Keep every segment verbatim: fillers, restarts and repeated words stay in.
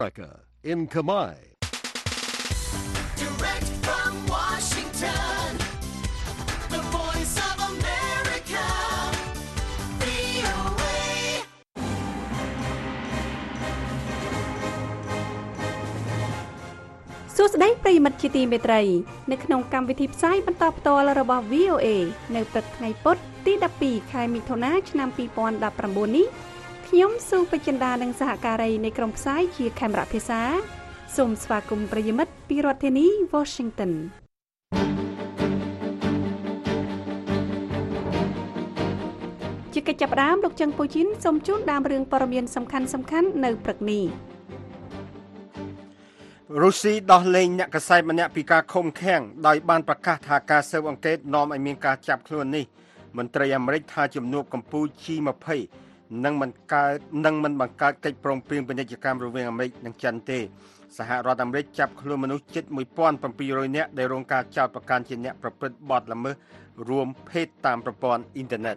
America in Khmer. Direct from Washington, the voice of America, វី អូ เอ សួស្តីប្រិយមិត្តជាទីមេត្រីនៅក្នុងកម្មវិធីផ្សាយបន្តផ្ទាល់របស់ វី អូ เอ នៅព្រឹកថ្ងៃពុធទីដប់ពីរខែមិថុនាឆ្នាំពីរពាន់ដប់ប្រាំបួននេះខ្ញុំស៊ូបចិន្តានិងសហការីនៃក្រុមផ្សាយជាខេមរៈភាសាសូមស្វាគមន៍ប្រិយមិត្តពីរដ្ឋធានី Washington ជាកិច្ចចាប់ផ្ដើមលោកចឹងពូជីនសូមជូនដើមរឿងព័ត៌មានសំខាន់សំខាន់នៅព្រឹកនេះរុស្ស៊ីដោះលែងអ្នកកសែតម្នាក់ពីការឃុំឃាំងដោយបានប្រកាសថាការស៊ើបអង្កេតនាំឲ្យមានការចាប់ខ្លួននេះមន្ត្រីអាមេរិកថាជំនួបកម្ពុជា ជី ยี่สิบ នឹងមិនកើតនឹងមិនបង្កើតកិច្ចព្រមព្រៀងពាណិជ្ជកម្មរវាងអាមេរិកនិងចិនទេសហរដ្ឋអាមេរិកចាប់ខ្លួនមនុស្សជិត មួយពាន់bảy trăm នាក់ដែលរងការចោទប្រកាន់ជាអ្នកប្រព្រឹត្តបទល្មើសរួមភេទតាមប្រព័ន្ធអ៊ីនធឺណិត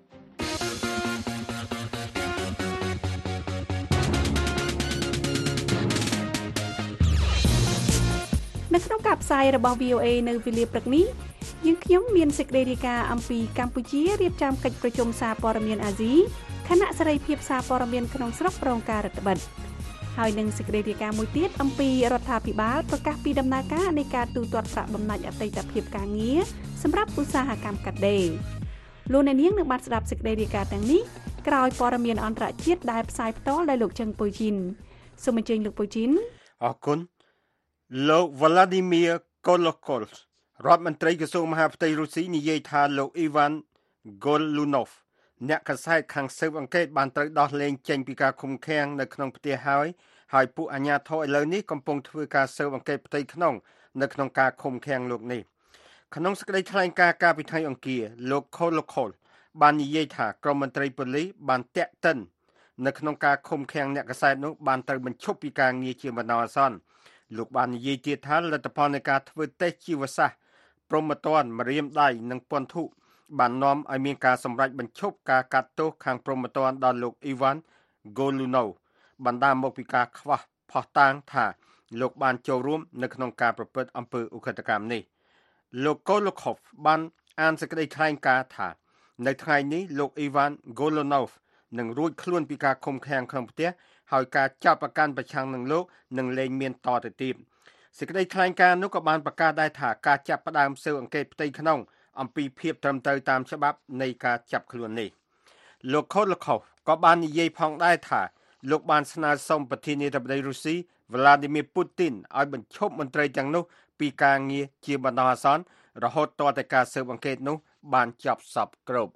នៅក្នុងការផ្សាយរបស់ វី អូ เอ នៅវេលាព្រឹកនេះយើងខ្ញុំមានសេចក្តីរាយការណ៍អំពីកម្ពុជារៀបចំកិច្ចប្រជុំសារព័ត៌មានអាស៊ីគណៈសេរីភាពសារព័ត៌មានក្នុងស្រុករងការរដ្ឋបិទហើយនឹងសេចក្តីរាយការណ៍មួយទៀតអំពីរដ្ឋាភិបាលប្រកាសពីដំណើរការនៃការទូទាត់ប្រាក់បំណាច់អតីតភាពការងារសម្រាប់ឧស្សាហកម្មកាត់ដេរលោកអ្នកនាងនឹងបានស្ដាប់សេចក្តីរាយការណ៍ទាំងនេះក្រោយព័ត៌មានអន្តរជាតិដែលផ្សាយផ្ទាល់ដោយលោកជឹងពូជីនសូមអញ្ជើញលោកពូជីនអរគុណលោក Vladimir Kolokol រដ្ឋមន្ត្រីក្រសួងមហាផ្ទៃរុស្ស៊ីនិយាយថាលោក Ivan Golunov អ្នកកសែតខាងស៊ើបអង្កេតបានត្រូវដោះលែងចេញពីការឃុំឃាំងនៅក្នុងផ្ទះហើយហើយពួកអាជ្ញាធរឥឡូវនេះកំពុងធ្វើការស៊ើបអង្កេតផ្ទៃក្នុងនៅក្នុងការឃុំឃាំងលោកនេះក្នុងសេចក្តីថ្លែងការណ៍កាលពីថ្ងៃអង្គារលោក Kolokol បាននិយាយថាក្រុមមន្ត្រីប៉ូលីសបានតាក់ទិននៅក្នុងការឃុំឃាំងអ្នកកសែតនោះបានត្រូវបញ្ឈប់ពីការងារជាបណ្ដោះអាសន្នលោកបាននិយាយទៀតថាលទ្ធផលនៃការធ្វើតេស្តជីវសាស្ត្រព្រហ្មទណ្ឌម្រាមដៃនិងពន្ធុបាននាំឲ្យមានការសម្រេចបញ្ឈប់ការកាត់ទោសខាងព្រហ្មទណ្ឌដល់លោក Ivan Golunov បណ្ដាលមកពីការខ្វះភស្តុតាងថាលោកបានចូលរួមនៅក្នុងការប្រព្រឹត្តអំពើឧក្រិដ្ឋកម្មនេះលោក Kolokov បានអានសេចក្តីថ្លែងការណ៍ថានៅថ្ងៃនេះលោក Ivan Golunov នឹងរួចខ្លួនពីការឃុំឃាំងក្នុងផ្ទះហើយការចាប់ប្រកាន់ប្រឆាំងនឹងលោកនឹងលែងមានតទៅទៀតសេចក្តីថ្លែងការណ៍នោះក៏បានប្រកាសដែរថាការចាប់ផ្ដើមស៊ើបអង្កេតផ្ទៃក្នុងអំពីភាពត្រឹមត្រូវតាមច្បាប់នៃការចាប់ខ្លួននេះលោក Kolokov ក៏បាននិយាយផងដែរថាលោកបានស្នើសុំប្រធានាធិបតីរុស្ស៊ី Vladimir Putin ឲ្យបញ្ឈប់មន្ត្រីទាំងនោះពីការងារជាបណ្ដោះអាសន្នរហូតទាល់តែការស៊ើបអង្កេតនោះបានចប់សព្វគ្រប់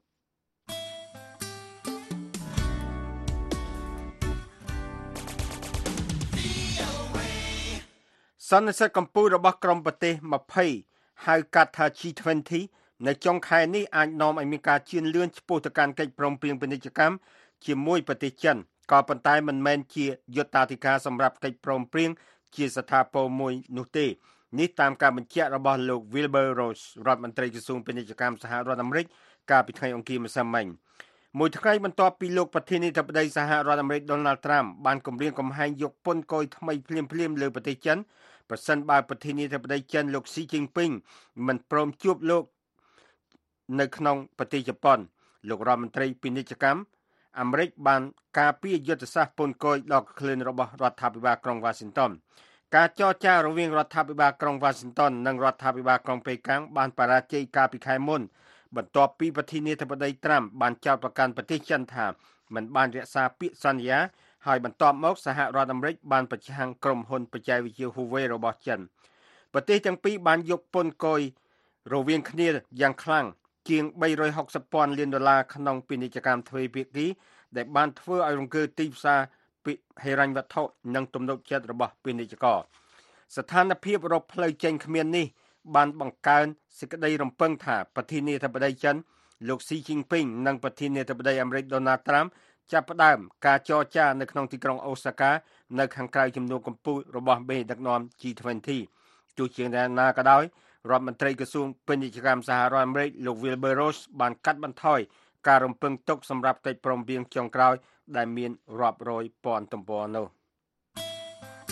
សន្និសីទកម្ពុជារបស់ក្រុមប្រទេសยี่สิบហៅកាត់ថា ជី ยี่สิบ នៅចុងខែនេះអាចនាំឲ្យមានការជឿនលឿនឆ្ពោះទៅកាន់កិច្ចព្រមព្រៀងពាណិជ្ជកម្មជាមួយប្រទេសចិនក៏ប៉ុន្តែមិនមែនជាយុត្តាធិការសម្រាប់កិច្ចព្រមព្រៀងជាស្ថាពរមួយនោះទេនេះតាមការបញ្ជាក់របស់លោក Wilbur Ross រដ្ឋមន្ត្រីក្រសួងពាណិជ្ជកម្មសហរដ្ឋអាមេរិកកាលពីថ្ងៃអង្គារម្សិលមិញមួយថ្ងៃបន្ទាប់ពីលោកប្រធានាធិបតីសហរដ្ឋអាមេរិក Donald Trump បានគម្រាមកំហែងយកពន្ធគយថ្មីភ្លាមៗលើប្រទេសចិនប្រសិនបើប្រធានាធិបតីចិនលោក Xi Jinping មិនព្រមជួបលោកនៅក្នុងប្រទេសជប៉ុនលោករដ្ឋមន្ត្រីពាណិជ្ជកម្មអាមេរិកបានការពារយុទ្ធសាស្ត្រពន្ធគយដ៏ក្លឿនរបស់រដ្ឋាភិបាលក្រុង Washington ការចរចារវាងរដ្ឋាភិបាលក្រុង Washington និងរដ្ឋាភិបាលក្រុងប៉េកាំងបានបរាជ័យកាលពីខែមុនបន្ទាប់ពីប្រធានាធិបតី Trump បានចោទប្រកាន់ប្រទេសចិនថាមិនបានរក្សាពាក្យសន្យាហើយបន្ទាប់មកសហរដ្ឋអាមេរិកបានប្រឆាំងក្រុមហ៊ុនបច្ចេកវិទ្យា Huawei របស់ចិនប្រទេសទាំងពីរបានយកពន្ធគយរវាងគ្នាយ៉ាងខ្លាំងជាងបីរយហុកសិបពាន់លានដុល្លារក្នុងពាណិជ្ជកម្មទ្វេភាគីដែលបានធ្វើឲ្យរង្គើទីផ្សារហិរញ្ញវត្ថុនិងទំនុកចិត្តរបស់ពាណិជ្ជករស្ថានភាពរកផ្លូវចេញគ្មាននេះបានបង្កើនសេចក្តីរំពឹងថាប្រធានាធិបតីចិនលោក Xi Jinping និងប្រធានាធិបតីអាមេរិក Donald Trump ចាប់ផ្ដើមការចរចានៅក្នុងទីក្រុងអូសាកានៅខាងក្រៅជំនួបកម្ពុជារបស់មេដឹកនាំ ជី ยี่สิบ ទោះជាយ៉ាងណាក៏ដោយរដ្ឋមន្ត្រីក្រសួងពាណិជ្ជកម្មសហរដ្ឋអាមេរិកលោក Wilbur Ross បានកាត់បន្ថយការរំពឹងទុកសម្រាប់កិច្ចព្រមព្រៀងចុងក្រោយដែលមានរាប់រយពាន់ទំព័រនោះ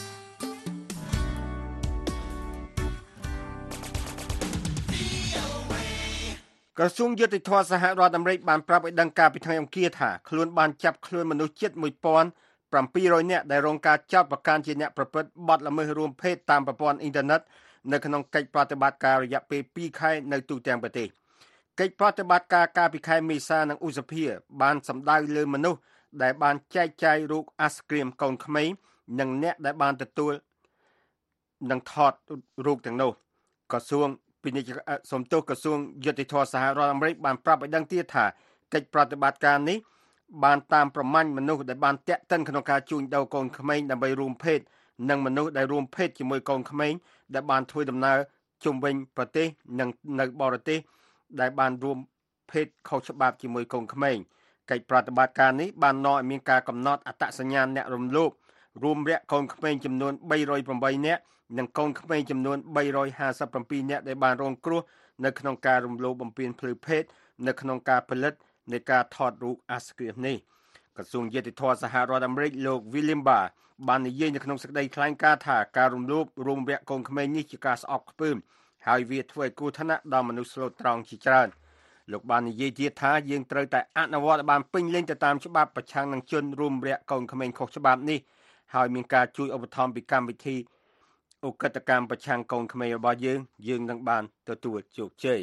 ក្រសួងយុតិធម៌សហរដ្ឋអាមេរិកបានប្រាប់ឲ្យដឹងការពីថ្ងៃអង្គារថាខ្លួនបានចាប់ខ្លួនមនុស្សជិតមួយពាន់ប្រាំពីររយនាក់ដែលរងការចោទប្រកាន់ជាអ្នកប្រព្រឹត្តបទល្មើសរួមភេទតាមប្រព័ន្ធអ៊ីនធឺណិតនៅក្នុងកិច្ចប្រតិបត្តិការរយៈពេលពីរខែនៅទូទាំងប្រទេសកិច្ចប្រតិបត្តិការកាលពីខែមេសានិងឧសភាបានសម្ដៅលើមនុស្សដែលបានចែកចាយរូបអាសគ្រាមកូនក្មេងនិងអ្នកដែលបានទទួលនិងថតរូបទាំងនោះក្រសួងពាណិជ្ជសំទោសក្រសួងយុតិធម៌សហរដ្ឋអាមេរិកបានប្រាប់ឲ្យដឹងទៀតថាកិច្ចប្រតិបត្តិការនេះបានតាមប្រមាញ់មនុស្សដែលបានតាក់ទិនក្នុងការជួញដូរកូនក្មេងដើម្បីរួមភេទនិងមនុស្សដែលរួមភេទជាមួយកូនក្មេងដែលបានធ្វើដំណើរជុំវិញប្រទេសនិងនៅបរទេសដែលបានរួមភេទខុសច្បាប់ជាមួយកូនក្មេងកិច្ចប្រតិបត្តិការនេះបាននាំឲ្យមានការកំណត់អត្តសញ្ញាណអ្នករំលោភរួមរាក់កូនក្មេងចំនួនបីរយប្រាំបីនាក់និងកូនក្មេងចំនួនបីរយហាសិប៧នាក់ដែលបានរងគ្រោះនៅក្នុងការរំលោភបំពានភ្លឺភេទនៅក្នុងការផលិតនៃការថតរូបអាសគ្រាសនេះក្រសួងយុតិធម៌សហរដ្ឋអាមេរិកលោក William Barr បាននិយាយនៅក្នុងសេចក្តីថ្លែងការណ៍ថាការរំលោភរួមរាក់កូនក្មេងនេះជាការស្អប់ខ្ពើមហើយវាធ្វើឲ្យគ្រោះថ្នាក់ដល់មនុស្សស្លូតត្រង់ជាច្រើនលោកបាននិយាយទៀតថាយើងត្រូវតែអនុវត្តឲ្យបានពេញលេញទៅតាមច្បាប់ប្រឆាំងនឹងជនរួមរាក់កូនក្មេងខុសច្បាប់នេះហើយមានការជួយឧបត្ថម្ភពីកម្មវិធីឧក្រិដ្ឋកម្មប្រឆាំងកូនក្មេងរបស់យើងយើងនឹងបានទទួលជោគជ័យ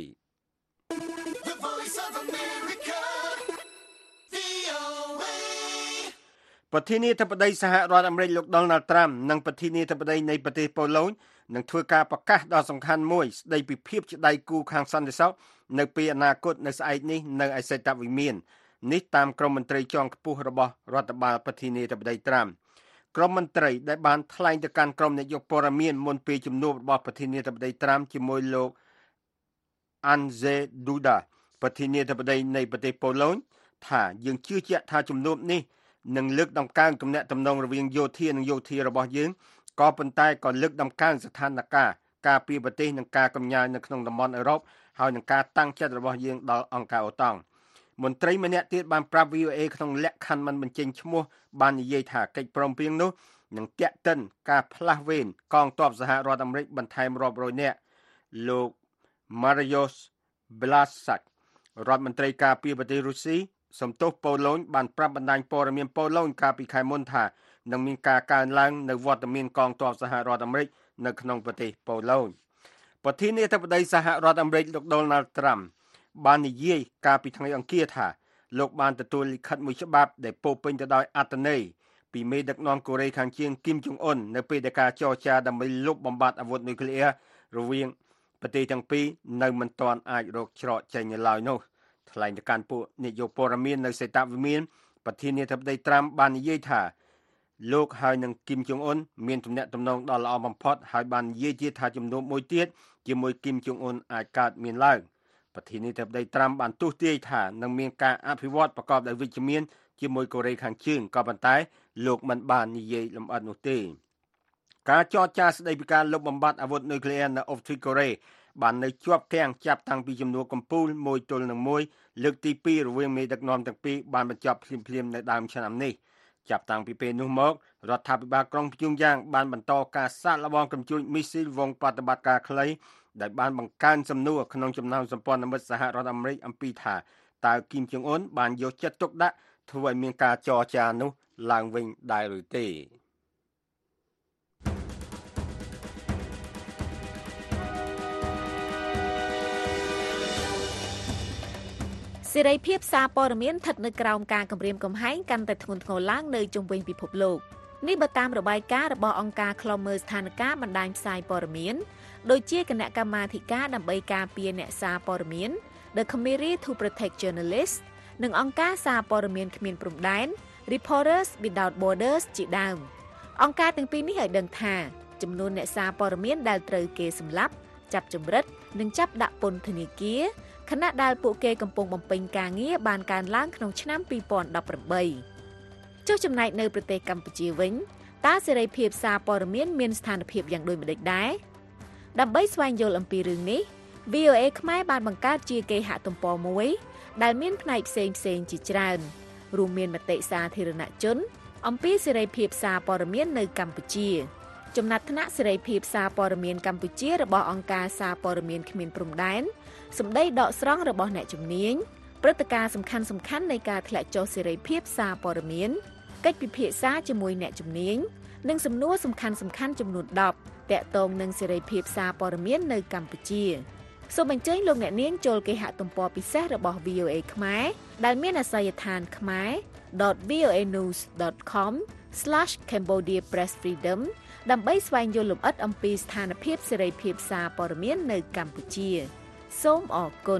ប្រធានាធិបតីសហរដ្ឋអាមេរិកលោក Donald Trump និងប្រធានាធិបតីនៃប្រទេសប៉ូឡូញនឹងធ្វើការប្រកាសដ៏សំខាន់មួយស្ដីពីភាពជាដៃគូខាងសន្តិសុខនៅពេលអនាគតនៅស្អែកនេះនៅឯសេតវិមាននេះតាមក្រុមមន្ត្រីជាន់ខ្ពស់របស់រដ្ឋបាលប្រធានាធិបតី Trump ក្រុមមន្ត្រីដែលបានថ្លែងទៅកាន់ក្រុមនាយកព័ត៌មានមុនពេលជំនួបរបស់ប្រធានាធិបតី Trump ជាមួយលោក Andrzej Duda ប្រធានាធិបតីនៃប្រទេសប៉ូឡូញថាយើងជឿជាក់ថាជំនួបនេះនឹងលើកដំកើងទំនាក់ទំនងរវាងយោធានិងយោធារបស់យើងក៏ប៉ុន្តែក៏លើកដំកើងស្ថានភាពការពារប្រទេសនិងការកំញាយនៅក្នុងតំបន់អឺរ៉ុបហើយនឹងការតាំងចិត្តរបស់យើងដល់អង្គការអូតង់មន្ត្រីម្នាក់ទៀតបានប្រាប់ វី អូ เอ ក្នុងលក្ខខណ្ឌមិនបញ្ចេញឈ្មោះបាននិយាយថាកិច្ចព្រមព្រៀងនោះនឹងទាក់ទិនការផ្លាស់វេនកងទ័ពសហរដ្ឋអាមេរិកបន្ថែមរាប់រយនាក់លោក Mariusz Błaszczak រដ្ឋមន្ត្រីការពារប្រទេសរុស្ស៊ីសំទោសប៉ូឡូញបានប្រាប់បណ្ដាញព័ត៌មានប៉ូឡូញកាលពីខែមុនថានឹងមានការកើនឡើងនៅវត្តមានកងទ័ពសហរដ្ឋអាមេរិកនៅក្នុងប្រទេសប៉ូឡូញប្រធានាធិបតីសហរដ្ឋអាមេរិកលោក Donald Trump បាននិយាយកាលពីថ្ងៃអង្គារថាលោកបានទទួលលិខិតមួយច្បាប់ដែលពោពេញទៅដោយអត្ថន័យពីមេដឹកនាំកូរ៉េខាងជើងគីមចុងអ៊ុននៅពេលដែលការចរចាដើម្បីលុបបំបាត់អាវុធនុយក្លេអ៊ែររវាងប្រទេសទាំងពីរនៅមិនទាន់អាចរកច្រកចេញនៅឡើយនោះថ្លែងទៅកាន់ពួកនាយកព័ត៌មាននៅសេតវិមានប្រធានាធិបតី Trump បាននិយាយថាលោកហើយនឹងគីមចុងអ៊ុនមានទំនាក់ទំនងដ៏ល្អបំផុតហើយបាននិយាយទៀតថាជំនួបមួយទៀតជាមួយគីមចុងអ៊ុនអាចកើតមានឡើងប្រធានាធិបតី Trump បានទស្សន៍ទាយថានឹងមានការអភិវឌ្ឍប្រកបដោយវិជ្ជមានជាមួយកូរ៉េខាងជើងក៏ប៉ុន្តែលោកមិនបាននិយាយលម្អិតនោះទេការចរចាស្ដីពីការលុបបំបាត់អាវុធនុយក្លេអ៊ែរនៅអូបទ្វីបកូរ៉េបាននៅជាប់គាំងចាប់តាំងពីជំនួបកំពូលមួយទល់នឹងមួយលើកទីពីររវាងមេដឹកនាំទាំងពីរបានបញ្ចប់ភ្លាមៗនៅដើមឆ្នាំនេះចាប់តាំងពីពេលនោះមករដ្ឋាភិបាលក្រុងព្យុងយ៉ាងបានបន្តការសាកល្បងកំជួញមីស៊ីលវងប្រតិបត្តិការខ្លីដែលបានបង្កើនសំណួរក្នុងចំណោមសម្ព័ន្ធមិត្តសហរដ្ឋអាមេរិកអំពីថាតើគីមចុងអ៊ុនបានយកចិត្តទុកដាក់ធ្វើឲ្យមានការចរចានោះឡើងវិញដែរឬទេសេរីភាពសារព័ត៌មានស្ថិតនៅក្រោមការគំរាមកំហែងកាន់តែធ្ងន់ធ្ងរឡើងនៅជុំវិញពិភពលោកនេះបើតាមរបាយការណ៍របស់អង្គការឃ្លាំមើលស្ថានភាពបណ្ដាញផ្សាយព័ត៌មានដូចជាគណៈកម្មាធិការដើម្បីការពារអ្នកសារព័ត៌មាន The Committee to Protect Journalists និងអង្គការសារព័ត៌មានគ្មានព្រំដែន Reporters Without Borders ជាដើមអង្គការទាំងពីរនេះឲ្យដឹងថាចំនួនអ្នកសារព័ត៌មានដែលត្រូវគេសម្លាប់ចាប់ចម្រិតនិងចាប់ដាក់ពន្ធនាគារខណៈដែលពួកគេកំពុងបំពេញការងារបានកើនឡើងក្នុងឆ្នាំពីរពាន់ដប់ប្រាំបីចុះចំណែកនៅប្រទេសកម្ពុជាវិញតើសេរីភាពសារព័ត៌មានមានស្ថានភាពយ៉ាងដូចម្តេចដែរដើម្បីស្វែងយល់អំពីរឿងនេះ វី អូ เอ ខ្មែរបានបង្កើតជាគេហទំព័រមួយដែលមានផ្នែកផ្សេងផ្សេងជាច្រើនរួមមានមតិសាធារណជនអំពីសេរីភាពសារព័ត៌មាននៅកម្ពុជាចំណាត់ថ្នាក់សេរីភាពសារព័ត៌មានកម្ពុជារបស់អង្គការសារព័ត៌មានគ្មានព្រំដែនសម្ដីដកស្រង់របស់អ្នកជំនាញព្រឹត្តិការណ៍សំខាន់សំខាន់នៃការធ្លាក់ចុះសេរីភាពសារព័ត៌មានកិច្ចពិភាក្សាជាមួយអ្នកជំនាញនិងសំណួរសំខាន់សំខាន់ចំនួនដប់ទាក់ទងនឹងសេរីភាពសារព័ត៌មាននៅកម្ពុជាសូមអញ្ជើញលោកអ្នកនាងចូលគេហទំព័រពិសេសរបស់ វី អូ អេ ខ្មែរដែលមានអាសយដ្ឋាន ខមែរ ដត វី អូ អេ ញូស ដត ខម ស្លាស ខេមបូឌី ប្រេស ហ្វ្រីដម ដើម្បីស្វែងយល់លម្អិតអំពីស្ថានភាពសេរីភាពសារព័ត៌មាននៅកម្ពុជាសូមអរគុណ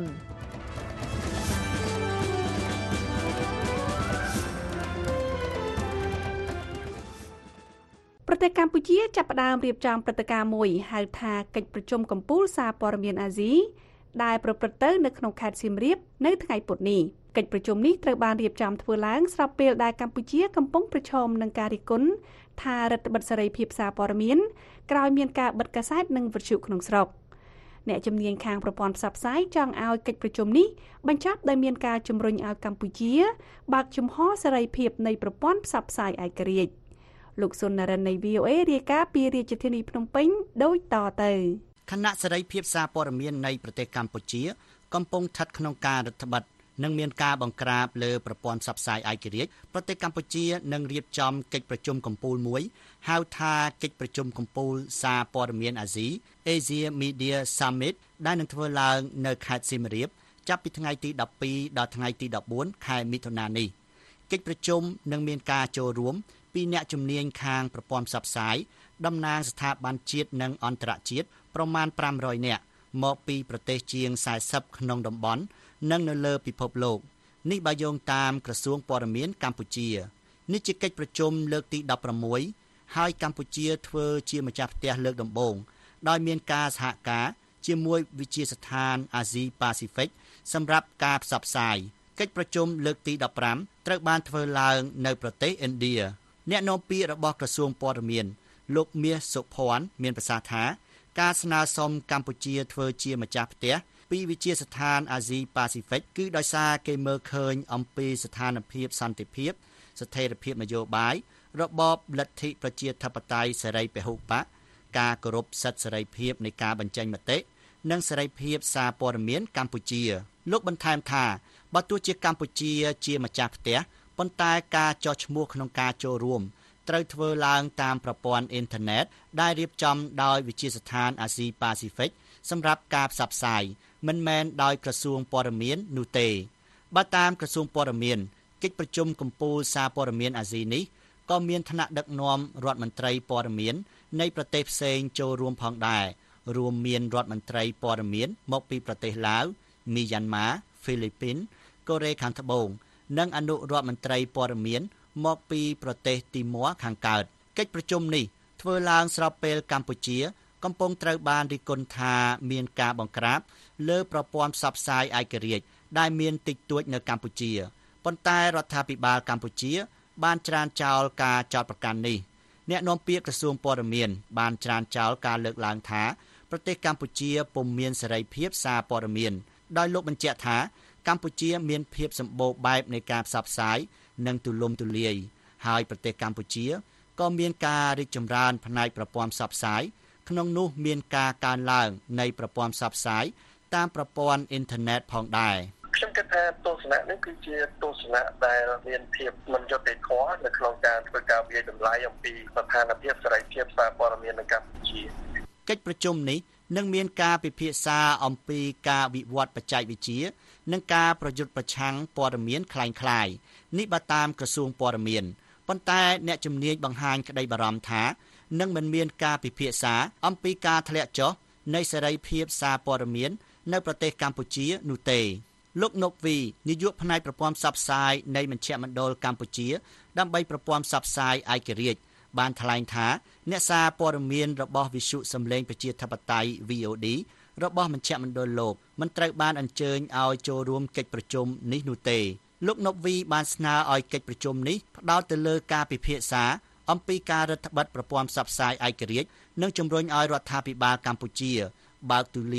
ប្រទេសកម្ពុជាចាប់ផ្ដើមរៀបចំព្រឹត្តិការណ៍មួយហៅថាកិច្ចប្រជុំកំពូលសារព័ត៌មានអាស៊ីដែលប្រព្រឹត្តទៅនៅក្នុងខេត្តសៀមរាបនៅថ្ងៃពុធនេះកិច្ចប្រជុំនេះត្រូវបានរៀបចំធ្វើឡើងស្របពេលដែលកម្ពុជាកំពុងប្រឈមនឹងការរិះគន់ថារដ្ឋបិទសេរីភាពសារព័ត៌មានក្រោយមានការបិទកាសែតនិងវិទ្យុក្នុងស្រុកអ្នកជំនាញខាងប្រព័ន្ធផ្សព្វផ្សាយចង់ឲ្យកិច្ចប្រជុំនេះបញ្ចប់ដោយមានការជំរុញឲ្យកម្ពុជាបើកជំហរសេរីភាពនៃប្រព័ន្ធផ្សព្វផ្សាយឯករាជ្យលោកសុននរិននៃ វី អូ អេ រាយការណ៍ពីរាជធានីភ្នំពេញដូចតទៅគណៈសេរីភាពសារព័ត៌មាននៃប្រទេសកម្ពុជាកំពុងស្ថិតក្នុងការរដ្ឋបិទនិងមានការបង្ក្រាបលើប្រព័ន្ធផ្សព្វផ្សាយឯករាជ្យប្រទេសកម្ពុជានឹងរៀបចំកិច្ចប្រជុំកំពូលមួយហៅថាកិច្ចប្រជុំកំពូលសារព័ត៌មានអាស៊ី Asia Media Summit ដែលនឹងធ្វើឡើងនៅខេត្តសៀមរាបចាប់ពីថ្ងៃទីដប់ពីរដល់ថ្ងៃទីដប់បួនខែមិថុនានេះកិច្ចប្រជុំនឹងមានការចូលរួមពីអ្នកជំនាញខាងប្រព័ន្ធផ្សព្វផ្សាយតំណាងស្ថាប័នជាតិនិងអន្តរជាតិប្រមាណប្រាំរយនាក់មកពីប្រទេសជាងសែសិបក្នុងតំបន់និងនៅលើពិភពលោកនេះបើយោងតាមក្រសួងព័ត៌មានកម្ពុជានេះជាកិច្ចប្រជុំលើកទីដប់ប្រាំមួយហើយកម្ពុជាធ្វើជាម្ចាស់ផ្ទះលើកដំបូងដោយមានការសហការជាមួយវិទ្យាស្ថានអាស៊ីប៉ាស៊ីហ្វិកសម្រាប់ការផ្សព្វផ្សាយកិច្ចប្រជុំលើកទីដប់ប្រាំត្រូវបានធ្វើឡើងនៅប្រទេសឥណ្ឌាអ្នកនាំពាក្យរបស់ក្រសួងព័ត៌មានលោកមាសសុភ័ណ្ឌមានប្រសាសន៍ថាការស្នើសុំកម្ពុជាធ្វើជាម្ចាស់ផ្ទះពីវិទ្យាស្ថានអាស៊ីប៉ាស៊ីហ្វិកគឺដោយសារគេមើលឃើញអំពីស្ថានភាពសន្តិភាពស្ថិរភាពនយោបាយរបបលទ្ធិប្រជាធិបតេយ្យសេរីពហុបកការគោរពសិទ្ធិសេរីភាពនៃការបញ្ចេញមតិនិងសេរីភាពសារព័ត៌មានកម្ពុជាលោកបន្ថែមថាបើទោះជាកម្ពុជាជាម្ចាស់ផ្ទះប៉ុន្តែការចោះឈ្មោះក្នុងការចូលរួមត្រូវធ្វើឡើងតាមប្រព័ន្ធអ៊ីនធឺណិតដែលរៀបចំដោយវិទ្យាស្ថានអាស៊ីប៉ាស៊ីហ្វិកសម្រាប់ការផ្សព្វផ្សាយមិនមែនដោយក្រសួងព័ត៌មាននោះទេបើតាមក្រសួងព័ត៌មានកិច្ចប្រជុំកំពូលសារព័ត៌មានអាស៊ីនេះក៏មានថ្នាក់ដឹកនាំរដ្ឋមន្ត្រីព័ត៌មាននៃប្រទេសផ្សេងចូលរួមផងដែររួមមានរដ្ឋមន្ត្រីព័ត៌មានមកពីប្រទេសឡាវមីយ៉ាន់ម៉ាហ្វីលីពីន កូរ៉េខាងត្បូងនិងអនុរដ្ឋមន្ត្រីព័ត៌មានមកពីប្រទេសទីម៉័រខាងកើតកិច្ចប្រជុំនេះធ្វើឡើងស្របពេលកម្ពុជាកំពុងត្រូវបានរិះគន់ថាមានការបង្ក្រាបលើប្រព័ន្ធផ្សព្វផ្សាយឯករាជ្យដែលមានតិចតួចនៅកម្ពុជាប៉ុន្តែរដ្ឋាភិបាលកម្ពុជាបានច្រានចោលការចោទប្រកាន់នេះអ្នកនាំពាក្យក្រសួងព័ត៌មានបានច្រានចោលការលើកឡើងថាប្រទេសកម្ពុជាពុំមានសេរីភាពសារព័ត៌មានដោយលោកបញ្ជាក់ថាកម្ពុជាមានភាពសម្បូរបែបនៃការផ្សព្វផ្សាយនិងទូលំទូលាយហើយប្រទេសកម្ពុជាក៏មានការរីកចម្រើនផ្នែកប្រព័ន្ធផ្សព្វផ្សាយក្នុងនោះមានការកើនឡើងនៃប្រព័ន្ធផ្សព្វផ្សាយតាមប្រព័ន្ធអ៊ីនធឺណិតផងដែរខ្ញុំគិតថាទស្សនៈនេះគឺជាទស្សនៈដែលមានភាពមិនយុត្តិធម៌នៅក្នុងការធ្វើការវិយតម្លៃអំពីស្ថានភាពសេរីភាពសារព័ត៌មាននៅកម្ពុជាកិច្ចប្រជុំនេះនឹងមានការពិភាក្សាអំពីការវិវត្តបច្ចេកវិទ្យានិងការប្រយុទ្ធប្រឆាំងព័ត៌មានคล้ายៗនេះបើតាមក្រសួងព័ត៌មានប៉ុន្តែអ្នកជំនាញបង្ហាញក្តីបារម្ភថានឹងមិនមានការពិភាក្សាអំពីការធ្លាក់ចុះនៃសេរីភាពសារព័ត៌មាននៅប្រទេសកម្ពុជានោះទេលោកណុកវីនាយកផ្នែកប្រព័ន្ធផ្សព្វផ្សាយនៃមជ្ឈមណ្ឌលកម្ពុជាដើម្បីប្រព័ន្ធផ្សព្វផ្សាយឯករាជ្យបានថ្លែងថាអ្នកសារព័ត៌មានរបស់វិទ្យុសំឡេងប្រជាធិបតេយ្យ វី អូ ឌី របស់មជ្ឈមណ្ឌលលោកមិនត្រូវបានអញ្ជើញឲ្យចូលរួមកិច្ចប្រជុំនេះនោះទេលោកណុកវីបានស្នើឲ្យកិច្ចប្រជុំនេះផ្ដោតទៅលើការពិភាក្សាអំពីការរដ្ឋបិទប្រព័ន្ធផ្សព្វផ្សាយឯករាជ្យនិងជំរុញឲ្យរដ្ឋាភិបាលកម្ពុជាបើកទូលាយ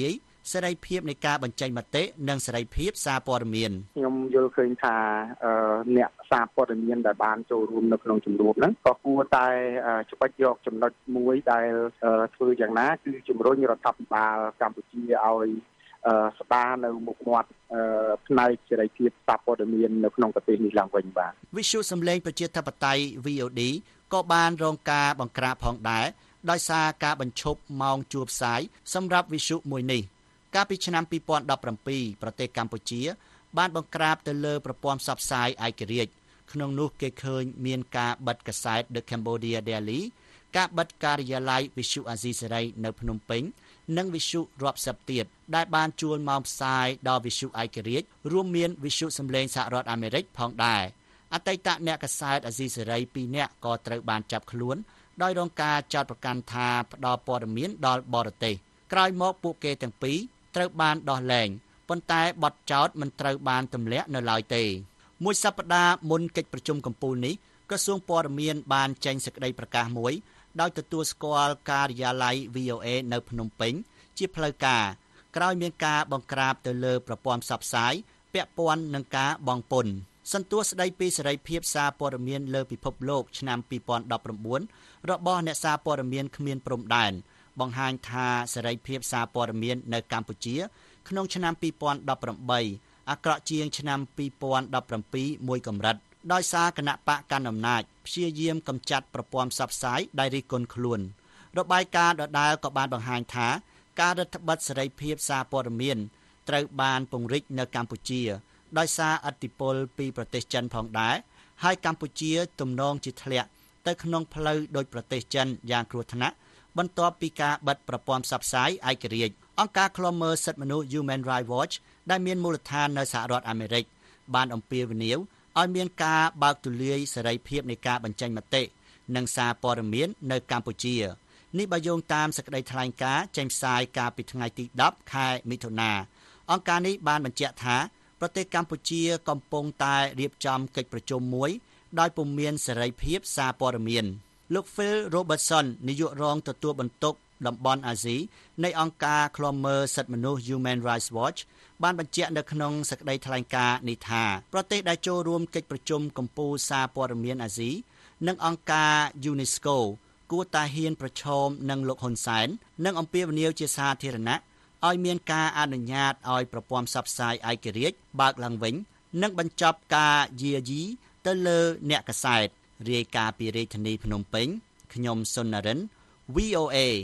សេរីភាពនៃការបញ្ចេញមតិនិងសេរីភាពសារព័ត៌មានខ្ញុំយល់ឃើញថាអ្នកសារព័ត៌មានដែលបានចូលរួមនៅក្នុងជំនួបហ្នឹងក៏គួរតែច្បាច់យកចំណុចមួយដែលធ្វើយ៉ាងណាគឺជំរុញរដ្ឋាភិបាលកម្ពុជាឲ្យស្ដារនៅមុខមាត់ផ្នែកសេរីភាពសារព័ត៌មាននៅក្នុងប្រទេសនេះឡើងវិញបាទវិទ្យុសំឡេងប្រជាធិបតេយ្យ វី អូ ឌី ក៏បានរងការបង្ក្រាបផងដែរដោយសារការបញ្ឈប់ម៉ោងជួរផ្សាយសម្រាប់វិទ្យុមួយនេះកាលពីឆ្នាំពីរពាន់ដប់ប្រាំពីរប្រទេសកម្ពុជាបានបង្ក្រាបទៅលើប្រព័ន្ធផ្សព្វផ្សាយឯករាជ្យក្នុងនោះគេឃើញមានការបិទកាសែត The Cambodia Daily ការបិទការិយាល័យវិទ្យុអាស៊ីសេរីនៅភ្នំពេញនិងវិទ្យុរាប់សិបទៀតដែលបានជួលម៉ោងផ្សាយដល់វិទ្យុឯករាជ្យរួមមានវិទ្យុសំឡេងសហរដ្ឋអាមេរិកផងដែរអតីតអ្នកកាសែតអាស៊ីសេរីពីរនាក់ក៏ត្រូវបានចាប់ខ្លួនដោយរងការចោទប្រកាន់ថាផ្ដល់ព័ត៌មានដល់បរទេសក្រោយមកពួកគេទាំងពីរត្រូវបានដោះលែងប៉ុន្តែបទចោទមិនត្រូវបានទម្លាក់នៅឡើយទេមួយសប្តាហ៍មុនកិច្ចប្រជុំកំពូលនេះក្រសួងព័ត៌មានបានចេញសេចក្តីប្រកាសមួយដោយទទួលស្គាល់ការិយាល័យ វី អូ អេ នៅភ្នំពេញជាផ្លូវការក្រោយមានការបង្ក្រាបទៅលើប្រព័ន្ធផ្សព្វផ្សាយពាក់ព័ន្ធនឹងការបង់ពន្ធសន្ទុះស្តីពីសេរីភាពសារព័ត៌មានលើពិភពលោកឆ្នាំពីរពាន់ដប់ប្រាំបួនរបស់អ្នកសារព័ត៌មានគ្មានព្រំដែនបង្ហាញថាសេរីភាពសារព័ត៌មាននៅកម្ពុជាក្នុងឆ្នាំពីរពាន់ដប់ប្រាំបីអាក្រក់ជាងឆ្នាំពីរពាន់ដប់ប្រាំពីរមួយកម្រិតដោយសារគណៈបកកណ្ដាលអំណាចព្យាយាមកម្ចាត់ប្រព័ន្ធផ្សព្វផ្សាយដែលរិះគន់ខ្លួនរបាយការណ៍ដដែលក៏បានបង្ហាញថាការរដ្ឋបិទសេរីភាពសារព័ត៌មានត្រូវបានពង្រីកនៅកម្ពុជាដោយសារឥទ្ធិពលពីប្រទេសចិនផងដែរហើយកម្ពុជាទំនងជាធ្លាក់ទៅក្នុងផ្លូវដោយប្រទេសចិនយ៉ាងគ្រោះថ្នាក់បន្ទាប់ពីការបិទប្រព័ន្ធផ្សព្វផ្សាយឯករាជ្យអង្គការឃ្លាំមើលសិទ្ធិមនុស្ស Human Rights Watch ដែលមានមូលដ្ឋាននៅសហរដ្ឋអាមេរិកបានអំពាវនាវឲ្យមានការបើកទូលាយសេរីភាពនៃការបញ្ចេញមតិនិងសារព័ត៌មាននៅកម្ពុជានេះបើយោងតាមសេចក្តីថ្លែងការណ៍ចេញផ្សាយកាលពីថ្ងៃទីដប់ខែមិថុនាអង្គការនេះបានបញ្ជាក់ថាប្រទេសកម្ពុជាកំពុងតែរៀបចំកិច្ចប្រជុំមួយដោយពុំមានសេរីភាពសារព័ត៌មានលោក Phil Robertson នាយករងទទួលបន្ទុកតំបន់អាស៊ីនៃអង្គការឃ្លាំមើលសិទ្ធិមនុស្ស Human Rights Watch បានបញ្ជាក់នៅក្នុងសេចក្តីថ្លែងការណ៍នេះថាប្រទេសដែលចូលរួមកិច្ចប្រជុំកំពូលសារព័ត៌មានអាស៊ីនិងអង្គការ UNESCO គួរតែហ៊ានប្រឈមនឹងលោកហ៊ុនសែននិងអំពាវនាវជាសាធារណៈឲ្យមានការអនុញ្ញាតឲ្យប្រព័ន្ធផ្សព្វផ្សាយឯករាជ្យបើកឡើងវិញនិងបញ្ចប់ការយាយីទៅលើអ្នកកាសែតរាយការណ៍ពីរាជធានីភ្នំពេញខ្ញុំសុននរិន វី អូ អេ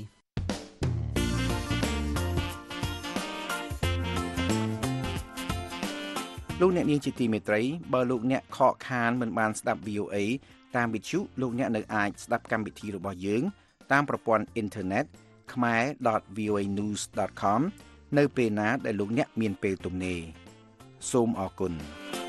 លោកអ្នកនាងជាទីមេត្រីបើលោកអ្នកខកខានមិនបានស្ដាប់ វី អូ អេ តាមវិទ្យុលោកអ្នកនៅអាចស្ដាប់កម្មវិធីរបស់យើងតាមប្រព័ន្ធអ៊ីនធឺណិត khmer dot v o a news dot com នៅពេលណាដែលលោកអ្នកមានពេលទំនេរសូមអរគុណ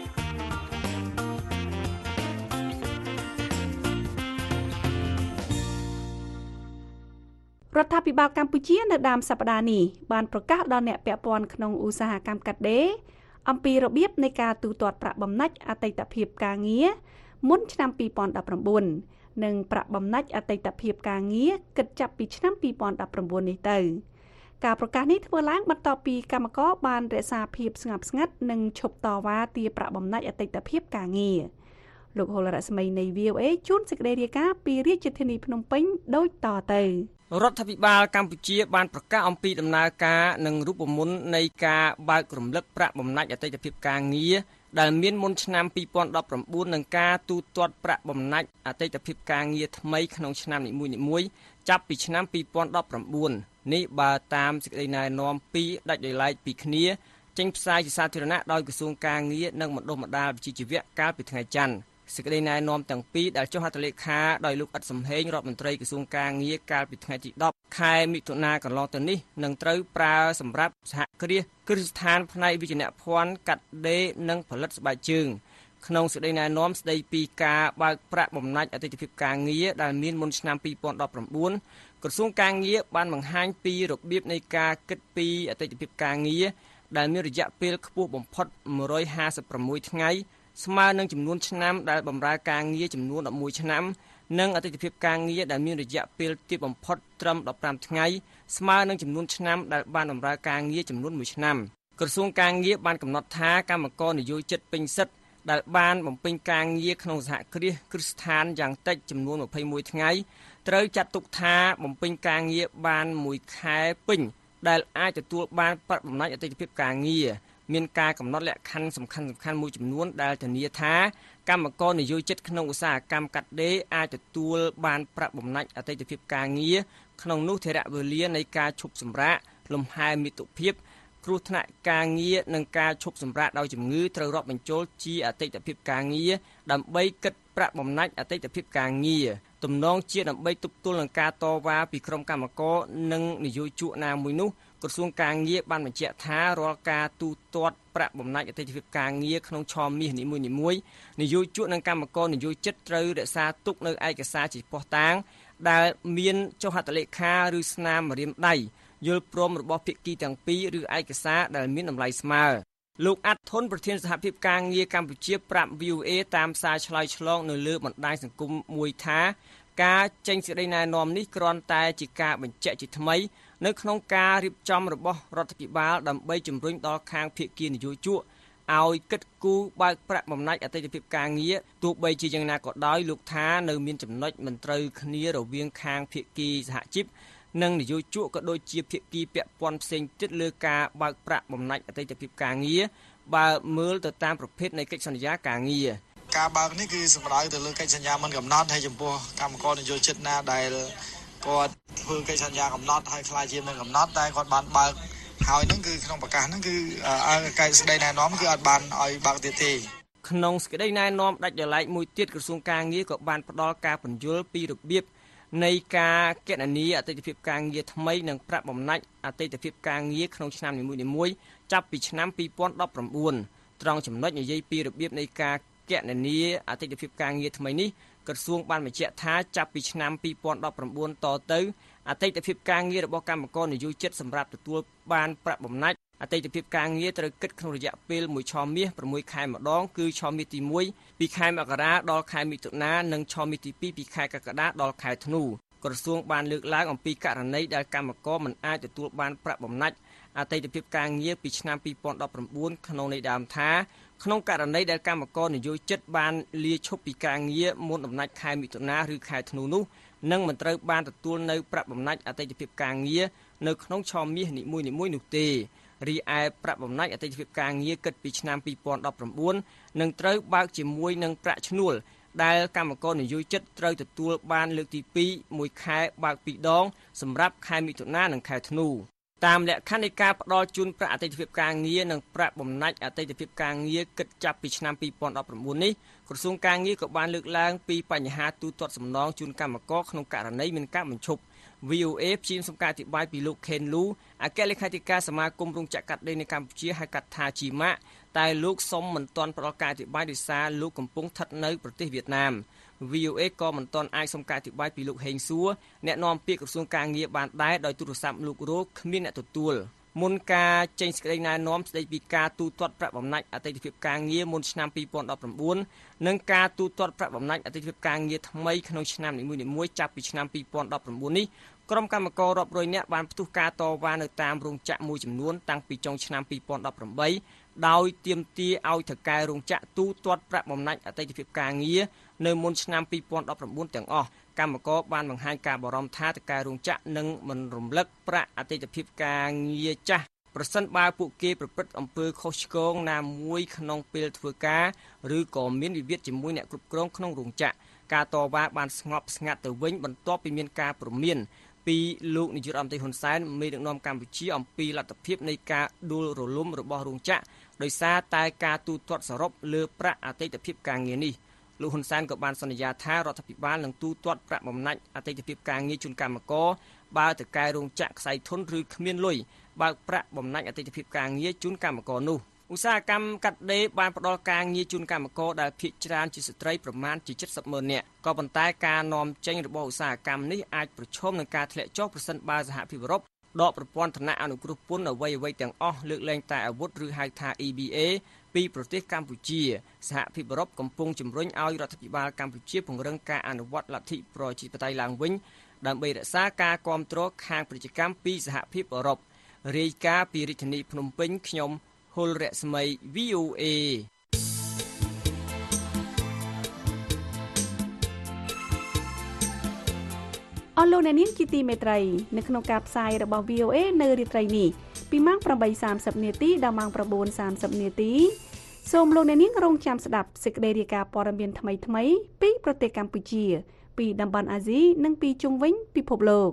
រដ្ឋាភិបាលកម្ពុជានៅដើមសប្តាហ៍នេះបានប្រកាសដល់អ្នកពាក់ព័ន្ធក្នុងឧស្សាហកម្មកាត់ដេរអំពីរបៀបនៃការទូទាត់ប្រាក់បំណាច់អតីតភាពការងារមុនឆ្នាំពីរពាន់ដប់ប្រាំបួននិងប្រាក់បំណាច់អតីតភាពការងារគិតចាប់ពីឆ្នាំពីរពាន់ដប់ប្រាំបួននេះទៅការប្រកាសនេះធ្វើឡើងបន្ទាប់ពីកម្មករបានរក្សាភាពស្ងប់ស្ងាត់និងឈប់តវ៉ាទារប្រាក់បំណាច់អតីតភាពការងារលោកហុលរស្មីនៃ វី អូ អេ ជួនសេចក្តីរាយការណ៍ពីរាជធានីភ្នំពេញដូចតទៅរដ្ឋាភិបាលកម្ពុជាបានប្រកាសអំពីដំណើរការនិងរូបមន្តនៃការបើករំលឹកប្រាក់បំណាច់អតីតភាពការងារដែលមានមុនឆ្នាំពីរពាន់ដប់ប្រាំបួននិងការទូទាត់ប្រាក់បំណាច់អតីតភាពការងារថ្មីក្នុងឆ្នាំនីមួយៗចាប់ពីឆ្នាំពីរពាន់ដប់ប្រាំបួននេះបើតាមសេចក្តីណែនាំពីដាច់ដោយឡែកពីគ្នាចេញផ្សាយជាសាធារណៈដោយក្រសួងការងារនិងបណ្ដុះបណ្ដាលវិជ្ជាជីវៈកាលពីថ្ងៃច័ន្ទសេចក្តីណែនាំទាំងពីរដែលចុះហត្ថលេខាដោយលោកអ៊ិតសំហេងរដ្ឋមន្ត្រីក្រសួងការងារកាលពីថ្ងៃទីដប់ខែមិថុនាកន្លងទៅនេះនឹងត្រូវប្រើសម្រាប់សហគ្រាសគ្រឹះស្ថានផ្នែកវិជ្ជាភ័ណ្ឌកាត់ដេរនិងផលិតស្បែកជើងក្នុងសេចក្តីណែនាំស្តីពីការបើកប្រាក់បំណាច់អតីតភាពការងារដែលមានមុនឆ្នាំពីរពាន់ដប់ប្រាំបួនក្រសួងការងារបានបង្ហាញពីរបៀបនៃការគិតពីអតីតភាពការងារដែលមានរយៈពេលខ្ពស់បំផុតមួយរយហាសិបប្រាំមួយថ្ងៃស្មើនឹងចំនួនឆ្នាំដែលបម្រើការងារចំនួនដប់មួយឆ្នាំនិងអតិថិភាពការងារដែលមានរយៈពេលទាបបំផុតត្រឹមដប់ប្រាំថ្ងៃស្មើនឹងចំនួនឆ្នាំដែលបានបម្រើការងារចំនួនមួយឆ្នាំក្រសួងការងារបានកំណត់ថាកម្មករនិយោជិតពេញសិទ្ធិដែលបានបំពេញការងារក្នុងសហគ្រាសគ្រឹះស្ថានយ៉ាងតិចចំនួនម្ភៃមួយថ្ងៃត្រូវចាត់ទុកថាបំពេញការងារបានមួយខែពេញដែលអាចទទួលបានប្រាក់បំណាច់អតិថិភាពការងារមានការកំណត់លក្ខខណ្ឌសំខាន់សំខាន់មួយចំនួនដែលធានាថាកម្មករនិយោជិតក្នុងឧស្សាហកម្មកាត់ដេរអាចទទួលបានប្រាក់បំណាច់អតិថិភាពការងារក្នុងនោះថេរវេលានៃការឈប់សម្រាកលំហែមាតុភាពគ្រោះថ្នាក់ការងារនិងការឈប់សម្រាកដោយជំងឺត្រូវរាប់បញ្ចូលជាអតិថិភាពការងារដើម្បីគិតប្រាក់បំណាច់អតិថិភាពការងារទំនងជាដើម្បីទប់ទល់នឹងការតវ៉ាពីក្រុមកម្មករនិងនយោជកណាមួយនោះក្រសួងការងារបានបញ្ជាក់ថារាល់ការទូទាត់ប្រាក់បំណាច់អតិថិភាពការងារក្នុងឆមាសនីមួយៗនយោជកនិងកម្មករនយោជិតត្រូវរក្សាទុកនៅឯកសារជាភស្តុតាងដែលមានចុះហត្ថលេខាឬស្នាមម្រាមដៃយល់ព្រមរបស់ភាគីទាំងពីរឬឯកសារដែលមានតម្លៃស្មើលោកអាត់ធុនប្រធានសហភាពការងារកម្ពុជាប្រាប់ វី អូ អេ តាមសារឆ្លើយឆ្លងនៅលើបណ្ដាញសង្គមមួយថាការចេញសេចក្តីណែនាំនេះគ្រាន់តែជាការបញ្ជាក់ជាថ្មីនៅក្នុងការរៀបចំរបស់រដ្ឋាភិបាលដើម្បីជំរុញដល់ខាងភាគីនយោជកឲ្យគិតគូរបើកប្រាក់បំណាច់អតិថិភាពការងារទោះបីជាយ៉ាងណាក៏ដោយលោកថានៅមានចំណុចមិនត្រូវគ្នារវាងខាងភាគីសហជីពនិងនយោជកក៏ដូចជាភាគីពាក់ព័ន្ធផ្សេងទៀតលើការបើកប្រាក់បំណាច់អតិថិភាពការងារបើមើលទៅតាមប្រភេទនៃកិច្ចសន្យាការងារការបើកនេះគឺសម្ដៅទៅលើកិច្ចសន្យាមិនកំណត់ហើយចំពោះកម្មករនយោជិតណាដែលគាត់ធ្វើកិច្ចសន្យាកំណត់ហើយខ្លាចជាមិនកំណត់តែគាត់បានបើកហើយហ្នឹងគឺក្នុងប្រកាសហ្នឹងគឺឲ្យកិច្ចស្ដីណែនាំគឺអត់បានឲ្យបើកទៀតទេក្នុងសេចក្តីណែនាំដាច់ដោយឡែកមួយទៀតក្រសួងការងារក៏បានផ្ដល់ការពន្យល់ពីរបៀបនៃការគណនាអតិថិភាពការងារថ្មីនិងប្រាក់បំណាច់អតិថិភាពការងារក្នុងឆ្នាំនីមួយៗចាប់ពីឆ្នាំពីរពាន់ដប់ប្រាំបួនត្រង់ចំណុចនិយាយពីរបៀបនៃការគណនាអតិថិភាពការងារថ្មីនេះក្រសួងបានបញ្ជាក់ថាចាប់ពីឆ្នាំពីរពាន់ដប់ប្រាំបួនតទៅអតិថិភាពការងាររបស់កម្មករនយោជិតសម្រាប់ទទួលបានប្រាក់បំណាច់អតិថិភាពការងារត្រូវគិតក្នុងរយៈពេលមួយឆមាសប្រាំមួយខែម្ដងគឺឆមាសទីមួយពីខែមករាដល់ខែមិថុនានិងឆមាសទីពីរពីខែកក្កដាដល់ខែធ្នូក្រសួងបានលើកឡើងអំពីករណីដែលកម្មករមិនអាចទទួលបានប្រាក់បំណាច់អតិថិភាពការងារពីឆ្នាំពីរពាន់ដប់ប្រាំបួនក្នុងន័យដើមថាក្នុងករណីដែលកម្មករនយោជិតបានលាឈប់ពីការងារមុនដំណាច់ខែមិថុនាឬខែធ្នូនោះនឹងមិនត្រូវបានទទួលនៅប្រាក់បំណាច់អតិថិភាពការងារនៅក្នុងឆមាសនីមួយៗនោះទេរីឯប្រាក់បំណាច់អតិថិភាពការងារគិតពីឆ្នាំពីរពាន់ដប់ប្រាំបួននឹងត្រូវបើកជាមួយនឹងប្រាក់ឈ្នួលដែលកម្មករនយោជិតត្រូវទទួលបានលើកទីពីរមួយខែបើកពីរដងសម្រាប់ខែមិថុនានិងខែធ្នូតាមលក្ខខណ្ឌនៃការផ្ដល់ជូនប្រាក់អតិថិភាពការងារនិងប្រាក់បំណាច់អតិថិភាពការងារគិតចាប់ពីឆ្នាំពីរពាន់ដប់ប្រាំបួននេះក្រសួងការងារក៏បានលើកឡើងពីបញ្ហាទូទាត់សំណងជូនកម្មករក្នុងករណីមានការបញ្ឈប់ វី អូ អេ ព្យាយាមសំការអធិប្បាយពីលោកខេនលូអគ្គលេខាធិការសមាគមរោងចក្រកាត់ដេរនៅកម្ពុជាហៅកាត់ថាជីម៉ាក់តែលោកសុំមិនទាន់ផ្ដល់ការអធិប្បាយដោយសារលោកកំពុងស្ថិតនៅប្រទេសវៀតណាម វី អូ អេ ក៏មិនទាន់អាចសុំការអធិប្បាយពីលោកហេងសួរអ្នកនាំពាក្យក្រសួងការងារបានដែរដោយទូរស័ព្ទលោករោគ្មានអ្នកទទួលមុនការចេញសេចក្តីណែនាំស្តីពីការទូទាត់ប្រាក់បំណាច់អតិថិភាពការងារមុនឆ្នាំពីរពាន់ដប់ប្រាំបួននិងការទូទាត់ប្រាក់បំណាច់អតិថិភាពការងារថ្មីក្នុងឆ្នាំនីមួយៗចាប់ពីឆ្នាំពីរពាន់ដប់ប្រាំបួននេះក្រុមកម្មកររាប់រយនាក់បានផ្ទុះការតវ៉ានៅតាមរោងចក្រមួយចំនួនតាំងពីចុងឆ្នាំពីរពាន់ដប់ប្រាំបីដោយទាមទារឲ្យថៅកែរោងចក្រទូទាត់ប្រាក់បំណាច់អតិថិភាពការងារនៅមុនឆ្នាំពីរពាន់ដប់ប្រាំបួនទាំងអស់កម្មករបានបង្ហាញការបារម្ភថាថៅកែរោងចក្រនឹងមិនរំលឹកប្រាក់អតិថិភាពការងារចាស់ប្រសិនបើពួកគេប្រព្រឹត្តអំពើខុសឆ្គងណាមួយក្នុងពេលធ្វើការឬក៏មានវិវាទជាមួយអ្នកគ្រប់គ្រងក្នុងរោងចក្រការតវ៉ាបានស្ងប់ស្ងាត់ទៅវិញបន្ទាប់ពីមានការព្រមានពីលោកនាយករដ្ឋមន្ត្រីហ៊ុនសែនមេដឹកនាំកម្ពុជាអំពីលទ្ធភាពនៃការដួលរលំរបស់រោងចក្រដោយសារតែការទូទាត់សរុបលើប្រាក់អតិថិភាពការងារនេះលោកហ៊ុនសែនក៏បានសន្យាថារដ្ឋាភិបាលនឹងទូទាត់ប្រាក់បំណាច់អតិថិភាពការងារជូនកម្មករបើតើកែរោងចក្រខ្សែធនឬគ្មានលុយបើកប្រាក់បំណាច់អតិថិភាពការងារជូនកម្មករនោះឧស្សាហកម្មកាត់ដេរបានផ្ដល់ការងារជូនកម្មករដែលភាគច្រើនជាស្ត្រីប្រមាណជាជិតសិបម៉ឺននាក់ក៏ប៉ុន្តែការនាំចេញរបស់ឧស្សាហកម្មនេះអាចប្រឈមនឹងការធ្លាក់ចុះប្រសិនបើសហភាពអឺរ៉ុបដកប្រព័ន្ធថ្នាក់អនុគ្រោះពន្ធអ្វីៗទាំងអស់លើកលែងតែអាវុធឬហៅថា E B A ពីប្រទេសកម្ពុជាសហភាពអឺរ៉ុបកំពុងជំរុញឲ្យរដ្ឋាភិបាលកម្ពុជាពង្រឹងការអនុវត្តលទ្ធិប្រជាធិបតេយ្យឡើងវិញដើម្បីរក្សាការគាំទ្រខាងពាណិជ្ជកម្មពីសហភាពអឺរ៉ុបរាយការណ៍ពីរាជធានីភ្នំពេញខ្ញុំហុលរស្មី V O A អស់លោកអ្នកនាងជាទីមេត្រីនៅក្នុងការផ្សាយរបស់ V O A នៅរាត្រីនេះពីម៉ោង ប្រាំបីសាមសិប នាទីដល់ម៉ោង ៩សាមសិប នាទីសូមលោកអ្នកនាងរងចាំស្ដាប់សេចក្តីរាយការណ៍ព័ត៌មានថ្មីៗពីប្រទេសកម្ពុជាពីតំបន់អាស៊ីនិងពីជុំវិញពិភពលោក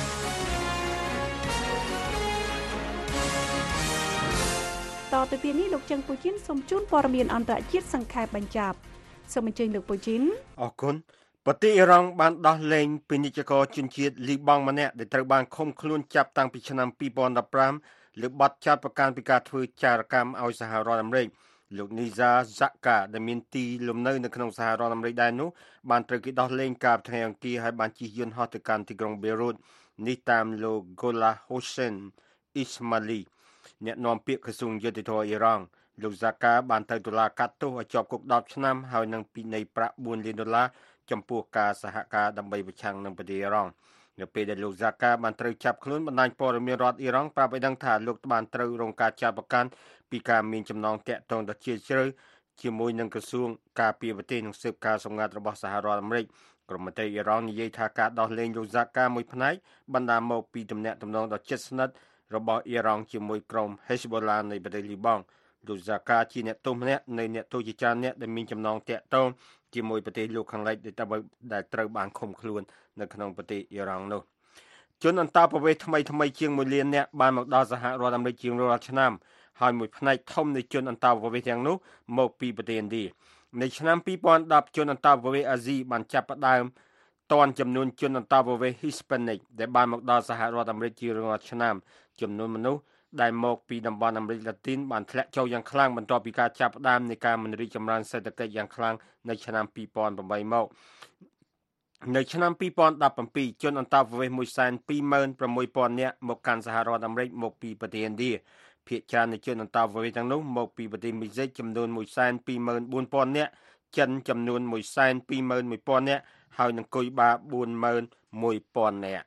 តទៅទៀតនេះលោកចឹងពូជីនសូមជូនព័ត៌មានអន្តរជាតិសង្ខេបបញ្ចប់សូមអញ្ជើញលោកពូជីនអរគុណប្រទេសអ៊ីរ៉ង់បានដោះលែងពាណិជ្ជករជនជាតិលីបង់ម្នាក់ដែលត្រូវបានឃុំខ្លួនចាប់តាំងពីឆ្នាំពីរពាន់ដប់ប្រាំលើបទចោទប្រកាន់ពីការធ្វើចារកម្មឲ្យសហរដ្ឋអាមេរិកលោកនីហ្សាហ្សាកាដែលមានទីលំនៅនៅក្នុងសហរដ្ឋអាមេរិកដែរនោះបានត្រូវគេដោះលែងកាលពីថ្ងៃអង្គារហើយបានជិះយន្តហោះទៅកាន់ទីក្រុងបេរុតនេះតាមលោក Gola Hossein Ismaili អ្នកនាំពាក្យក្រសួងយុតិធធម៌អ៊ីរ៉ង់លោកហ្សាកាបានទៅតុលាការកាត់ទោសឲ្យជាប់គុកដប់ឆ្នាំហើយនឹងពិន័យប្រាក់បួនលានដុល្លារចំពោះការសហការដើម្បីប្រឆាំងនឹងប្រទេសអ៊ីរ៉ង់នៅពេលដែលលោកហ្សាកាបានត្រូវចាប់ខ្លួនបណ្ដាញព័ត៌មានរដ្ឋអ៊ីរ៉ង់ប្រាប់ឲ្យដឹងថាលោកបានត្រូវរងការចាប់ប្រកាន់ពីការមានចំណងទាក់ទងដ៏ជ្រាលជ្រៅជាមួយនឹងក្រសួងការពារប្រទេសនិងស៊ើបការសម្ងាត់របស់សហរដ្ឋអាមេរិកក្រមមន្ត្រីអ៊ីរ៉ង់និយាយថាការដោះលែងលោកហ្សាកាមួយផ្នែកបណ្ដាលមកពីទំនាក់ទំនងដ៏ជិតស្និទ្ធរបស់អ៊ីរ៉ង់ជាមួយក្រុម Hezbollah នៃប្រទេសលីបង់លោកហ្សាកាជាអ្នកទោសម្នាក់នៃអ្នកទោសជាច្រើនអ្នកដែលមានចំណងទាក់ទងជាមួយប្រទេសលោកខាងលិចដែលត្រូវបានឃុំខ្លួននៅក្នុងប្រទេសអ៊ីរ៉ង់នោះជនអន្តោប្រវេសន៍ថ្មីថ្មីជាងមួយលាននាក់បានមកដល់សហរដ្ឋអាមេរិកជារៀងរាល់ឆ្នាំហើយមួយផ្នែកធំនៃជនអន្តោប្រវេសន៍ទាំងនោះមកពីប្រទេសឥណ្ឌានៅឆ្នាំពីរពាន់ដប់ជនអន្តោប្រវេសន៍អាស៊ីបានចាប់ផ្ដើមតាន់ចំនួនជនអន្តោប្រវេសន៍ Hispanic ដែលបានមកដល់សហរដ្ឋអាមេរិកជារៀងរាល់ឆ្នាំចំនួនមនុស្សដែលមកពីតំបន់អាមេរិកឡាទីនបានធ្លាក់ចុះយ៉ាងខ្លាំងបន្ទាប់ពីការចាប់ផ្ដើមនៃការមិនរីកចម្រើនសេដ្ឋកិច្ចយ៉ាងខ្លាំងនៅឆ្នាំពីរពាន់ប្រាំបីមកនៅឆ្នាំពីរពាន់ដប់ប្រាំជនអន្តោប្រវេសន៍ មួយសែនពីរម៉ឺនប្រាំមួយពាន់ នាក់មកកាន់សហរដ្ឋអាមេរិកមកពីប្រទេសឥណ្ឌាភាគច្រើននៃជនអន្តោប្រវេសន៍ទាំងនោះមកពីប្រទេសមេហ្សិកចំនួន មួយសែនពីរម៉ឺនបួនពាន់ នាក់ចិនចំនួន មួយសែនពីរម៉ឺនមួយពាន់ នាក់ហើយនិងគុយបា បួនម៉ឺនមួយពាន់ នាក់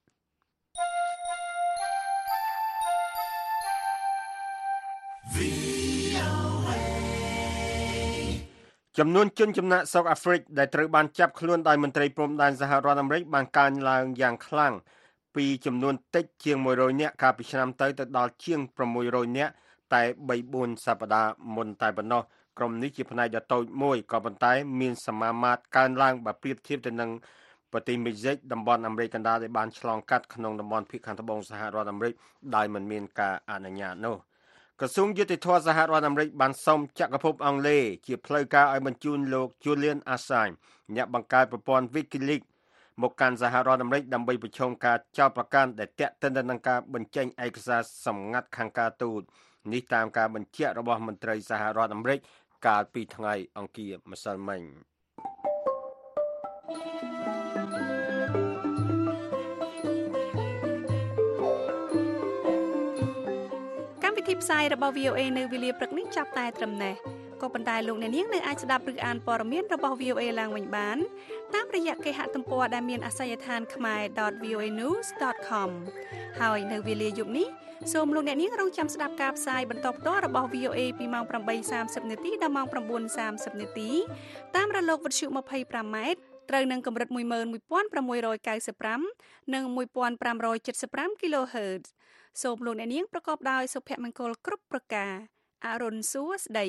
ចំនួនជនចំណាក់ស្រុកអាហ្វ្រិកដែលត្រូវបានចាប់ខ្លួនដោយមន្ត្រីព្រំដែនសហរដ្ឋអាមេរិកបានកើនឡើងយ៉ាងខ្លាំងពីចំនួនតិចជាងមួយរយនាក់កាលពីឆ្នាំទៅទៅដល់ជាង៦រយនាក់តែ បីបួន សប្តាហ៍មុនតែប៉ុណ្ណោះក្រុមនេះជាផ្នែកដ៏តូចមួយក៏ប៉ុន្តែមានសមាមាត្រកើនឡើងបើប្រៀបធៀបទៅនឹងប្រទេសមេហ្សិកតំបន់អាមេរិកកណ្ដាលដែលបានឆ្លងកាត់ក្នុងតំបន់ភាគខាងត្បូងសហរដ្ឋអាមេរិកដោយមិនមានការអនុញ្ញាតនោះក្រសួងយុតិធធម៌សហរដ្ឋអាមេរិកបានសុំចក្រភពអង់គ្លេសជាផ្លូវការឲ្យបញ្ជូនលោក Julian Assange អ្នកបង្កើតប្រព័ន្ធ WikiLeaks មកកាន់សហរដ្ឋអាមេរិកដើម្បីប្រឈមការចោទប្រកាន់ដែលទាក់ទិនទៅនឹងការបញ្ចេញឯកសារសម្ងាត់ខាងការទូតនេះតាមការបញ្ជាក់របស់មន្ត្រីសហរដ្ឋអាមេរិកកាលពីថ្ងៃអង្គារម្សិលមិញកម្មវិធីផ្សាយរបស់ V O A នៅវេលាព្រឹកនេះចាប់តែត្រឹមនេះក៏ប៉ុន្តែលោកអ្នកនាងនៅអាចស្ដាប់ឬអានព័ត៌មានរបស់ V O A ឡើងវិញបានតាមរយៈគេហទំព័រដែលមានអាសយដ្ឋាន khmae dot v o a news dot com ហើយនៅវេលាយប់នេះសូមលោកអ្នកនាងរងចាំស្ដាប់ការផ្សាយបន្តផ្ទាល់របស់ V O A ពីម៉ោងប្រាំបីសាមសិប នាទីដល់ម៉ោង៩សាមសិប នាទីតាមរលកវិទ្យុ ម្ភៃប្រាំម៉ែត្រត្រូវនឹងកម្រិត មួយម៉ឺនមួយពាន់ប្រាំមួយរយកៅសិបប្រាំ និង មួយពាន់ប្រាំរយចិតសិបប្រាំ kHz សូមលោកអ្នកនាងប្រកបដោយសុភមង្គលគ្រប់ប្រការអរុនសួស្ដី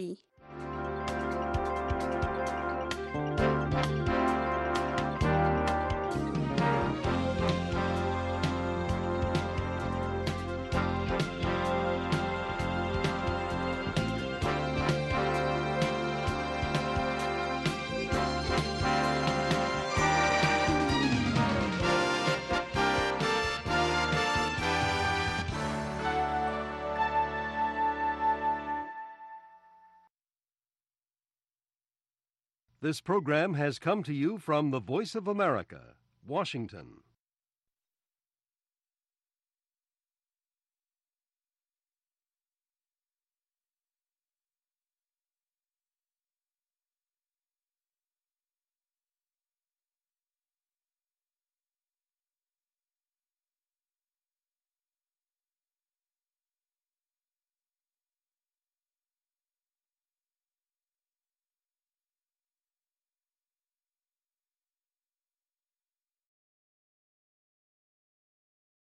This program has come to you from the Voice of America, Washington.